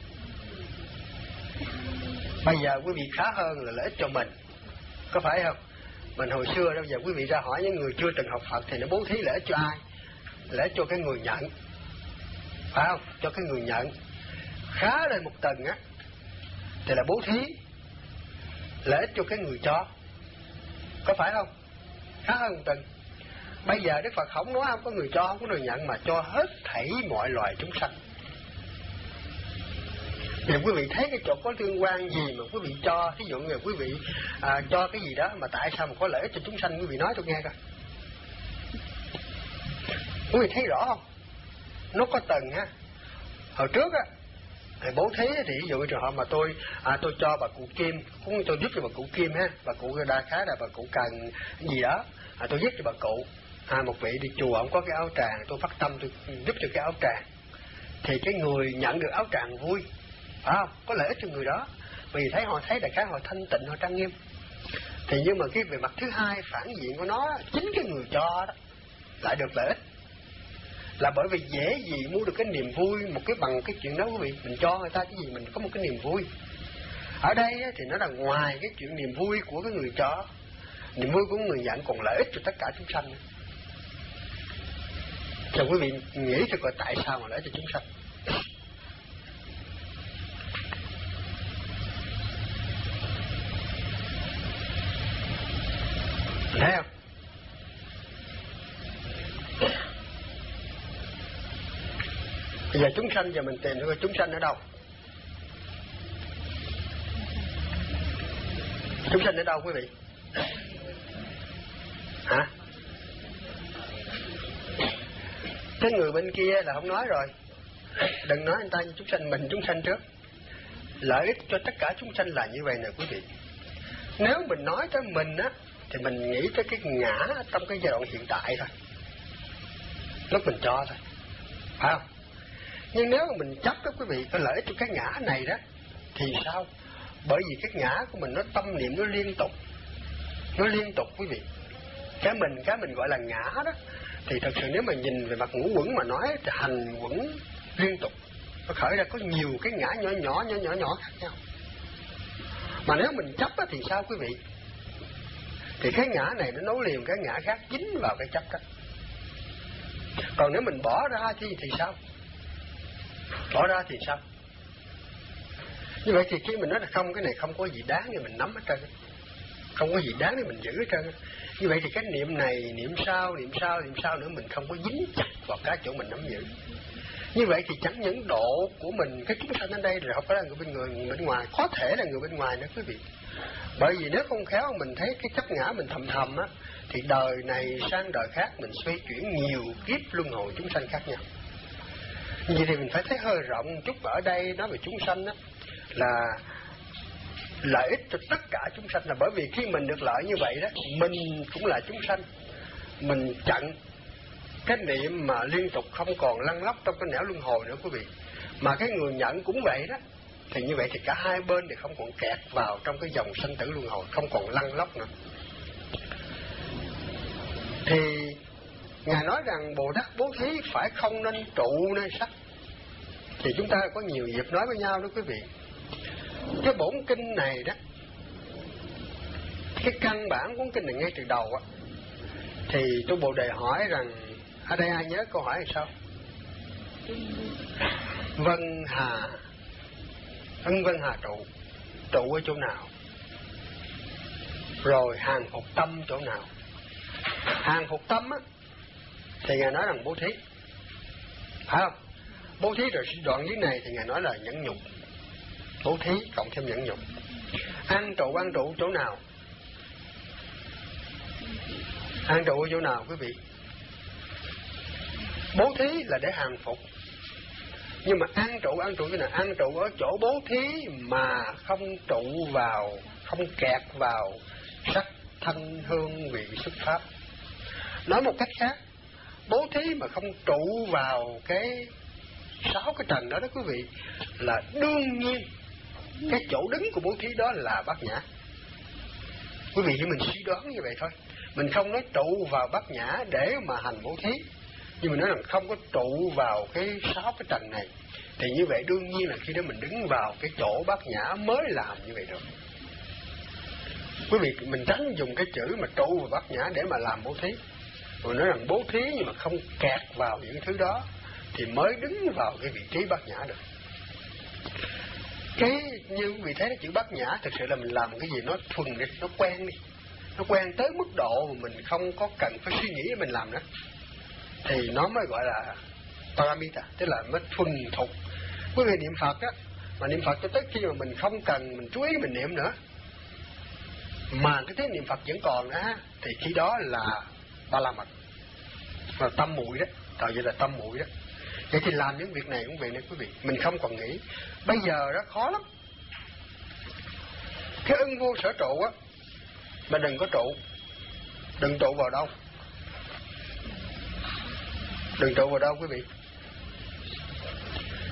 Speaker 1: Bây giờ quý vị khá hơn là lợi ích cho mình, có phải không? Mình hồi xưa đâu giờ quý vị ra hỏi những người chưa từng học Phật thì nó bố thí lợi ích cho ai? Lợi ích cho cái người nhận, phải không? Cho cái người nhận. Khá lên một tầng á thì là bố thí lợi ích cho cái người cho, có phải không? Khá hơn một tầng. Bây giờ Đức Phật không nói không có người cho, không có người nhận, mà cho hết thảy mọi loài chúng sanh. Thì quý vị thấy cái chỗ có liên quan gì mà quý vị cho? Ví dụ như quý vị à, cho cái gì đó mà tại sao mà có lợi ích cho chúng sanh, quý vị nói tôi nghe coi. Quý vị thấy rõ không? Nó có tầng ha. Hồi trước á, thì bố thí thì ví dụ trường hợp mà tôi à, tôi cho bà cụ Kim, cũng tôi giúp cho bà cụ Kim ha, bà cụ đa khá là bà cụ cần gì đó, à, tôi giúp cho bà cụ. À, một vị đi chùa ông có cái áo tràng, tôi phát tâm tôi giúp cho cái áo tràng. thì cái người nhận được áo tràng vui, phải không? Có lợi ích cho người đó, vì thấy họ thấy đại khái họ thanh tịnh, họ trang nghiêm. Thì nhưng mà cái về mặt thứ hai phản diện của nó, chính cái người cho đó lại được lợi ích, là bởi vì dễ gì mua được cái niềm vui một cái bằng cái chuyện đó quý vị. Mình cho người ta cái gì mình có một cái niềm vui. Ở đây thì nó là ngoài cái chuyện niềm vui của cái người cho, niềm vui của người nhận còn lợi ích cho tất cả chúng sanh. Rồi quý vị nghĩ cho coi tại sao mà lợi ích cho chúng sanh? Thấy không? Bây giờ chúng sanh, giờ mình tìm coi chúng sanh ở đâu? Chúng sanh ở đâu quý vị? Hả? Cái người bên kia là không nói rồi. Đừng nói anh ta như chúng sanh, mình chúng sanh trước. Lợi ích cho tất cả chúng sanh là như vậy nè quý vị. Nếu mình nói tới mình á, thì mình nghĩ tới cái ngã trong cái giai đoạn hiện tại thôi, lúc mình cho thôi, phải không? Nhưng nếu mà mình chấp đó quý vị, cái lợi ích cho cái ngã này đó, thì sao? Bởi vì cái ngã của mình nó tâm niệm nó liên tục, nó liên tục quý vị. Cái mình, cái mình gọi là ngã đó, thì thật sự nếu mà nhìn về mặt ngũ quẩn mà nói thì hành quẩn liên tục, nó khởi ra có nhiều cái ngã nhỏ nhỏ nhỏ nhỏ nhỏ khác nhau. Mà nếu mình chấp đó, thì sao quý vị? Thì cái ngã này nó nối liền cái ngã khác, dính vào cái chấp đó. Còn nếu mình bỏ ra thì thì sao? Bỏ ra thì sao? Như vậy thì khi mình nói là không, cái này không có gì đáng để mình nắm hết trơn, không có gì đáng để mình giữ hết trơn. Như vậy thì cái niệm này, niệm sau, niệm sau, niệm sau nữa mình không có dính chặt vào cái chỗ mình nắm giữ. Như vậy thì chẳng những độ của mình, cái chúng sanh ở đây là không phải là người bên người, người bên ngoài, có thể là người bên ngoài nữa quý vị. Bởi vì nếu không khéo mình thấy cái chấp ngã mình thầm thầm á, thì đời này sang đời khác mình xoay chuyển nhiều kiếp luân hồi chúng sanh khác nhau. Vậy thì mình phải thấy hơi rộng một chút. Ở đây nói về chúng sanh á, là lợi ích cho tất cả chúng sanh, là bởi vì khi mình được lợi như vậy đó, mình cũng là chúng sanh. Mình chặn cái niệm mà liên tục không còn lăn lóc trong cái nẻo luân hồi nữa quý vị. Mà cái người nhận cũng vậy đó. Thì như vậy thì cả hai bên thì không còn kẹt vào trong cái dòng sanh tử luân hồi, không còn lăn lóc nữa. Thì Ngài nói rằng Bồ Tát bố thí phải không nên trụ nơi sắc. Thì chúng ta có nhiều dịp nói với nhau đó quý vị. Cái bổn kinh này đó, cái căn bản cuốn kinh này ngay từ đầu á, thì tôi Bồ Đề hỏi rằng, ở đây ai nhớ câu hỏi là sao? Vân Hà, ân Vân Hà trụ, trụ ở chỗ nào? Rồi hàng phục tâm chỗ nào? Hàng phục tâm á, thì Ngài nói rằng bố thí, phải không? Bố thí rồi đoạn dưới này thì Ngài nói là nhẫn nhục. Bố thí cộng thêm nhẫn nhục. An trụ, an trụ chỗ nào? An trụ ở chỗ nào quý vị? Bố thí là để hàng phục. Nhưng mà an trụ, an trụ chỗ nào? An trụ ở chỗ bố thí mà không trụ vào, không kẹt vào sắc thanh hương vị xuất pháp. Nói một cách khác, bố thí mà không trụ vào cái sáu cái trần đó đó quý vị, là đương nhiên cái chỗ đứng của bố thí đó là bát nhã. Quý vị chỉ mình suy đoán như vậy thôi. Mình không nói trụ vào bát nhã để mà hành bố thí, nhưng mà nói rằng không có trụ vào cái sáu cái trần này, thì như vậy đương nhiên là khi đó mình đứng vào cái chỗ bát nhã mới làm như vậy được. Quý vị mình tránh dùng cái chữ mà trụ vào bát nhã để mà làm bố thí. Rồi nói rằng bố thí nhưng mà không kẹt vào những thứ đó thì mới đứng vào cái vị trí bát nhã được. Cái như quý vị thấy cái chữ bát nhã, thực sự là mình làm cái gì nó thuần đi, nó quen đi, nó quen tới mức độ mà mình không có cần phải suy nghĩ để mình làm nữa, thì nó mới gọi là paramita, tức là mới thuần thục. Quý vị niệm Phật á, mà niệm Phật cho tới khi mà mình không cần mình chú ý mình niệm nữa, mà cái thế niệm Phật vẫn còn á, thì khi đó là ba la mật, là tâm muội đó, thời vậy là tâm muội đó. Vậy thì làm những việc này cũng vậy nè quý vị, mình không còn nghĩ. Bây giờ đó khó lắm. Cái ưng vô sở trụ á, mà đừng có trụ. Đừng trụ vào đâu? Đừng trụ vào đâu quý vị?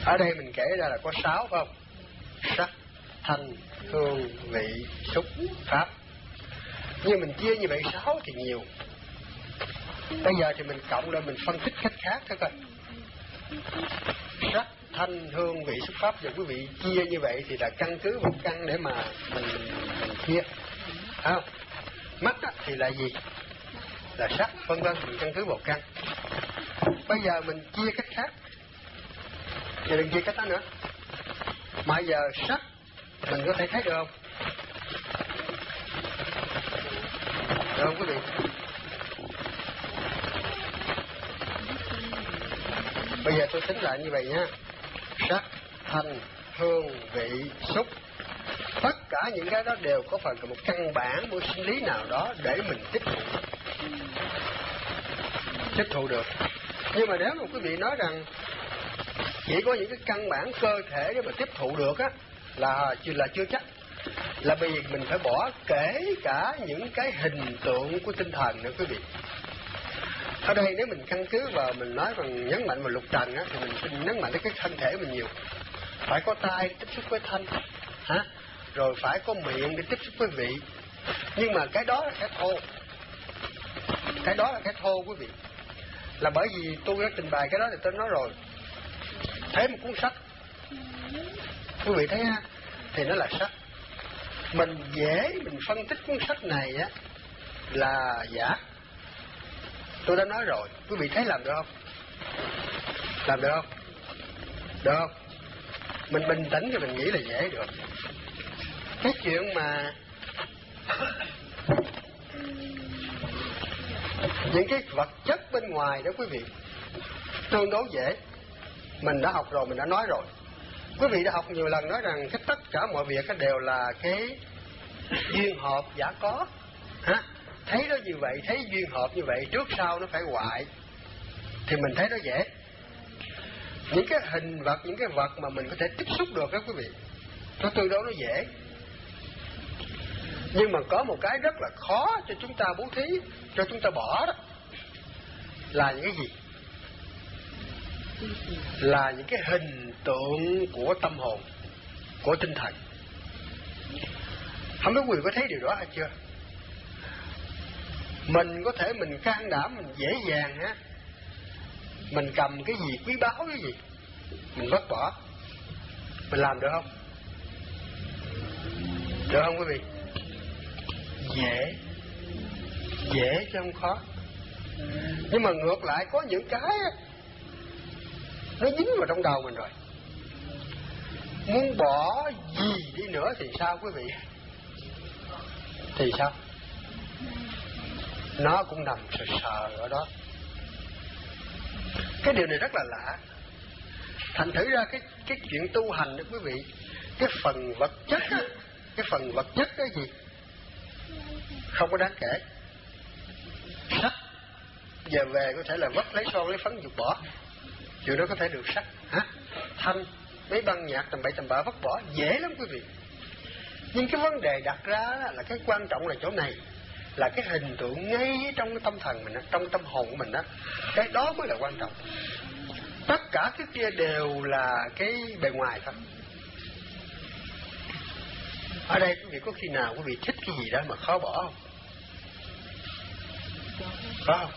Speaker 1: Ở đây mình kể ra là có sáu phải không? Sắc, thanh, hương, vị, xúc, pháp. Nhưng mình chia như vậy sáu thì nhiều. Bây giờ thì mình cộng lên mình phân tích cách khác thôi coi. Sắc, thanh, hương, vị, xúc, pháp. Giờ quý vị chia như vậy thì là căn cứ một căn để mà mình, mình chia. Phải không? Mắt thì là gì? Là sắc, vân vân, mình căn cứ một căn. Bây giờ mình chia cách khác. Giờ đừng chia cách đó nữa. Mà giờ sắc mình có thể thấy được không? Được không quý vị? Bây giờ tôi tính lại như vậy nha. Sắc, thanh, hương, vị, xúc. Tất cả những cái đó đều có phần là một căn bản, một sinh lý nào đó để mình tiếp thụ. Tiếp thụ được. Nhưng mà nếu mà quý vị nói rằng chỉ có những cái căn bản cơ thể để mà tiếp thụ được á, là, là chưa chắc. Là vì mình phải bỏ kể cả những cái hình tượng của tinh thần nữa quý vị. Ở đây nếu mình căn cứ vào mình nói bằng nhấn mạnh vào lục trần á, thì mình nhấn mạnh đến cái thân thể mình nhiều. Phải có tai tiếp xúc với thanh, hả? Rồi phải có miệng để tiếp xúc với vị. Nhưng mà cái đó là cái thô. Cái đó là cái thô quý vị. Là bởi vì tôi đã trình bày cái đó thì tôi nói rồi. Thấy một cuốn sách, quý vị thấy ha, thì nó là sách. Mình dễ mình phân tích cuốn sách này á là giả. Tôi đã nói rồi, quý vị thấy làm được không? Làm được không? Được không? Mình bình tĩnh thì mình nghĩ là dễ được. Cái chuyện mà những cái vật chất bên ngoài đó quý vị tương đối dễ. Mình đã học rồi, mình đã nói rồi. Quý vị đã học nhiều lần nói rằng cái tất cả mọi việc đều là cái duyên hợp giả có. Hả? Thấy nó như vậy, thấy duyên hợp như vậy, trước sau nó phải hoại. Thì mình thấy nó dễ. Những cái hình vật, những cái vật mà mình có thể tiếp xúc được đó quý vị, nó tương đối nó dễ. Nhưng mà có một cái rất là khó cho chúng ta bố thí, cho chúng ta bỏ đó. Là những cái gì? Là những cái hình tượng của tâm hồn, của tinh thần. Không biết quý vị có thấy điều đó hay chưa? Mình có thể mình can đảm, mình dễ dàng ha, mình cầm cái gì quý báu cái gì mình vứt bỏ. Mình làm được không? Được không quý vị? Dễ. Dễ chứ không khó. Nhưng mà ngược lại có những cái nó dính vào trong đầu mình rồi. Muốn bỏ gì đi nữa thì sao quý vị? Thì sao? Nó cũng nằm sờ sờ ở đó. Cái điều này rất là lạ. Thành thử ra cái cái chuyện tu hành đó quý vị, cái phần vật chất á, cái phần vật chất cái gì không có đáng kể. Sắc giờ về có thể là vất lấy son lấy phấn dục bỏ, chuyện đó có thể được sắc. Hả? Thanh mấy băng nhạc tầm bậy tầm bạ vứt bỏ dễ lắm quý vị. Nhưng cái vấn đề đặt ra là cái quan trọng là chỗ này, là cái hình tượng ngay trong cái tâm thần mình đó, trong tâm hồn của mình đó, cái đó mới là quan trọng. Tất cả cái kia đều là cái bề ngoài thôi. Ở đây quý vị có khi nào quý vị thích cái gì đó mà khó bỏ không? Có không?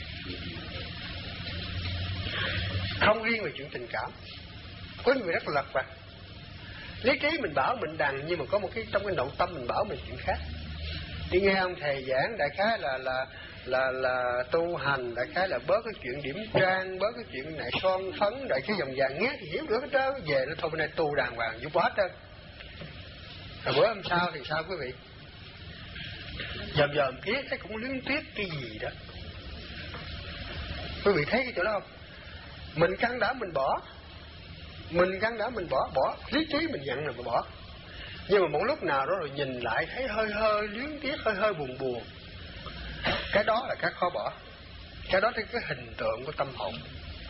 Speaker 1: Không riêng về chuyện tình cảm, có những người rất là lặt vặt. Lý trí mình bảo mình đằng, nhưng mà có một cái trong cái nội tâm mình bảo mình chuyện khác. Đi nghe ông thầy giảng đại khái là là là là tu hành, đại khái là bớt cái chuyện điểm trang, bớt cái chuyện này son phấn, đại khái dòng vàng nghe thì hiểu được hết trơn. Về nó thôi bên này tu đàng hoàng giúp quá trơn. Rồi bữa hôm sau thì sao quý vị? Dòm dòm kia thấy cũng luyến tiếc cái gì đó. Quý vị thấy cái chỗ đó không? Mình can đảm mình bỏ, mình can đảm mình bỏ, bỏ lý trí mình nhận là mình bỏ. Nhưng mà một lúc nào đó rồi nhìn lại thấy hơi hơi luyến tiếc, hơi hơi buồn buồn. Cái đó là cái khó bỏ. Cái đó là cái hình tượng của tâm hồn.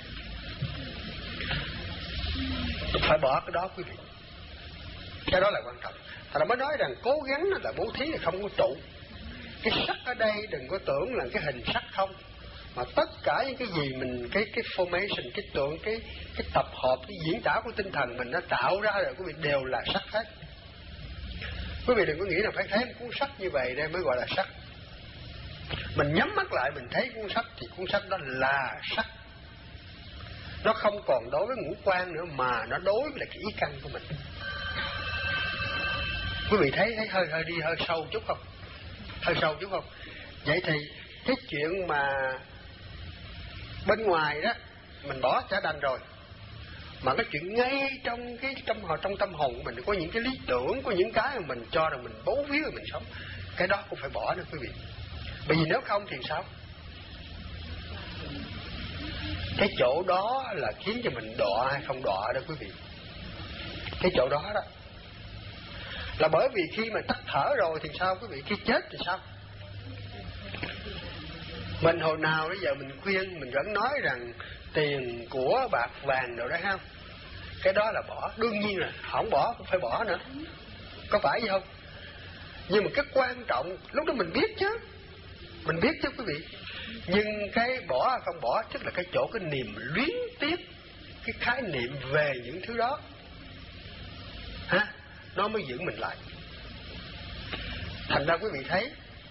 Speaker 1: Phải bỏ cái đó quý vị. Cái đó là quan trọng. Thật là mới nói rằng cố gắng là bố thí là không có trụ. Cái sắc ở đây đừng có tưởng là cái hình sắc không, mà tất cả những cái gì mình cái cái formation, cái tượng, cái cái tập hợp, cái diễn tả của tinh thần mình nó tạo ra rồi quý vị đều là sắc hết. Quý vị đừng có nghĩ là phải thấy một cuốn sách như vậy đây mới gọi là sắc. Mình nhắm mắt lại mình thấy cuốn sách thì cuốn sách đó là sắc. Nó không còn đối với ngũ quan nữa mà nó đối với lại cái ý căn của mình. Quý vị thấy thấy hơi hơi đi hơi sâu chút không? Hơi sâu chút không? Vậy thì cái chuyện mà bên ngoài đó mình bỏ chả đành rồi, mà cái chuyện ngay trong cái trong trong tâm hồn của mình có những cái lý tưởng, có những cái mà mình cho rằng mình bấu víu rồi mình sống, cái đó cũng phải bỏ nữa quý vị. Bởi vì nếu không thì sao? Cái chỗ đó là khiến cho mình đọa hay không đọa đó quý vị. Cái chỗ đó đó là bởi vì khi mà tắt thở rồi thì sao quý vị? Khi chết thì sao? Mình hồi nào bây giờ mình khuyên, mình vẫn nói rằng tiền của bạc vàng rồi đó ha, cái đó là bỏ. Đương nhiên là không bỏ cũng phải bỏ nữa, có phải vậy không? Nhưng mà cái quan trọng lúc đó mình biết chứ, mình biết chứ quý vị. Nhưng cái bỏ hay không bỏ tức là cái chỗ cái niềm luyến tiếc, cái khái niệm về những thứ đó ha, nó mới giữ mình lại. Thành ra quý vị thấy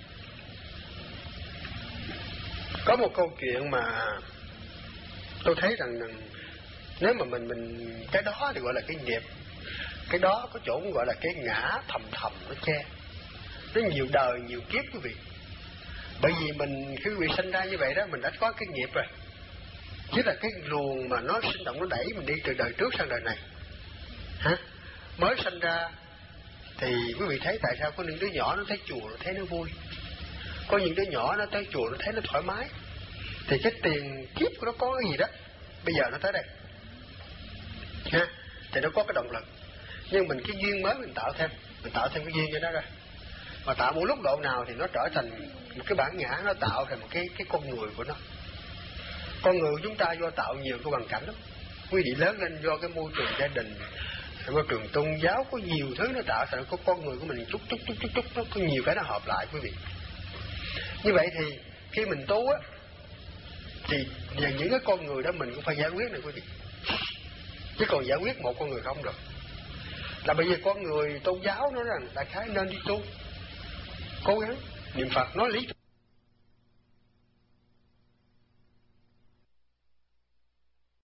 Speaker 1: có một câu chuyện mà tôi thấy rằng, rằng nếu mà mình mình cái đó thì gọi là cái nghiệp, cái đó có chỗ cũng gọi là cái ngã thầm thầm nó che, nó nhiều đời nhiều kiếp quý vị. Bởi vì mình khi quý vị sinh ra như vậy đó, mình đã có cái nghiệp rồi, chứ là cái luồng mà nó sinh động nó đẩy mình đi từ đời trước sang đời này hả. Mới sinh ra thì quý vị thấy tại sao có những đứa nhỏ nó thấy chùa nó thấy nó vui, có những đứa nhỏ nó tới chùa nó thấy nó thoải mái, thì cái tiền kiếp của nó có cái gì đó bây giờ nó tới đây ha, thì nó có cái động lực. Nhưng mình cái duyên mới mình tạo thêm, mình tạo thêm cái duyên cho nó ra, mà tạo một lúc độ nào thì nó trở thành một cái bản ngã, nó tạo thành một cái cái con người của nó. Con người của chúng ta do tạo nhiều cái hoàn cảnh lắm quý vị, lớn lên do cái môi trường gia đình, môi trường tôn giáo, có nhiều thứ nó tạo thành có con người của mình chút chút chút chút chút nó có nhiều cái nó hợp lại quý vị. Như vậy thì khi mình tu á thì về những cái con người đó mình cũng phải giải quyết này quý vị, chứ còn giải quyết một con người không được. Là bởi vì con người tôn giáo nó rằng đại khái nên đi tu, cố gắng niệm Phật, nói lý